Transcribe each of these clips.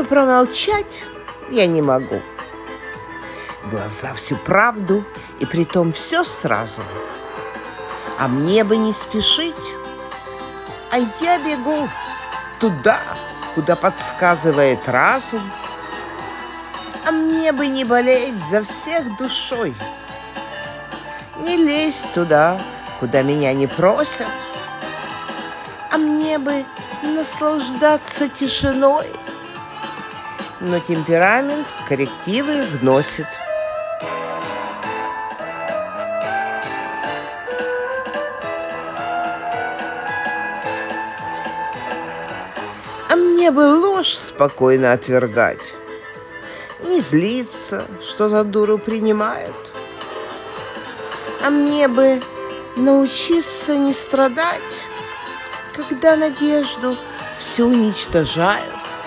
бы промолчать я не могу. Глаза всю правду, и притом все сразу. А мне бы не спешить, а я бегу туда, куда подсказывает разум. А мне бы не болеть за всех душой, не лезть туда, куда меня не просят. А мне бы наслаждаться тишиной, но темперамент коррективы вносит. А мне бы ложь спокойно отвергать, не злиться, что за дуру принимают. А мне бы научиться не страдать, когда надежду всю уничтожают.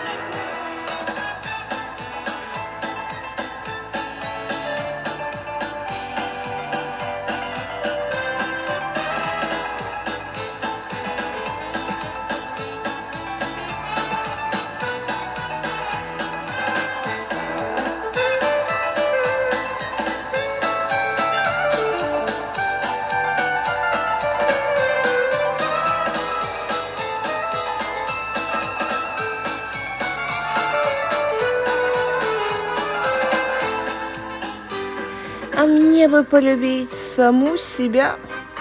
А мне бы полюбить саму себя,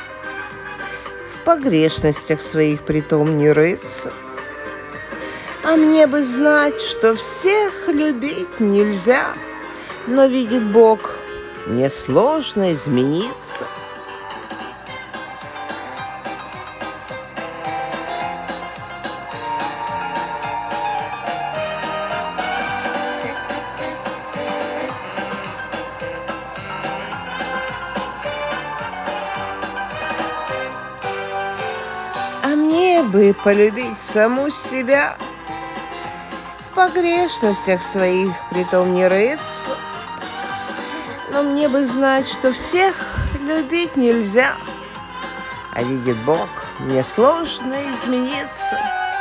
в погрешностях своих притом не рыться. А мне бы знать, что всех любить нельзя, но видит Бог, мне сложно измениться. А мне бы полюбить саму себя, в погрешностях своих притом не рыться, но мне бы знать, что всех любить нельзя, а видит Бог, мне сложно измениться.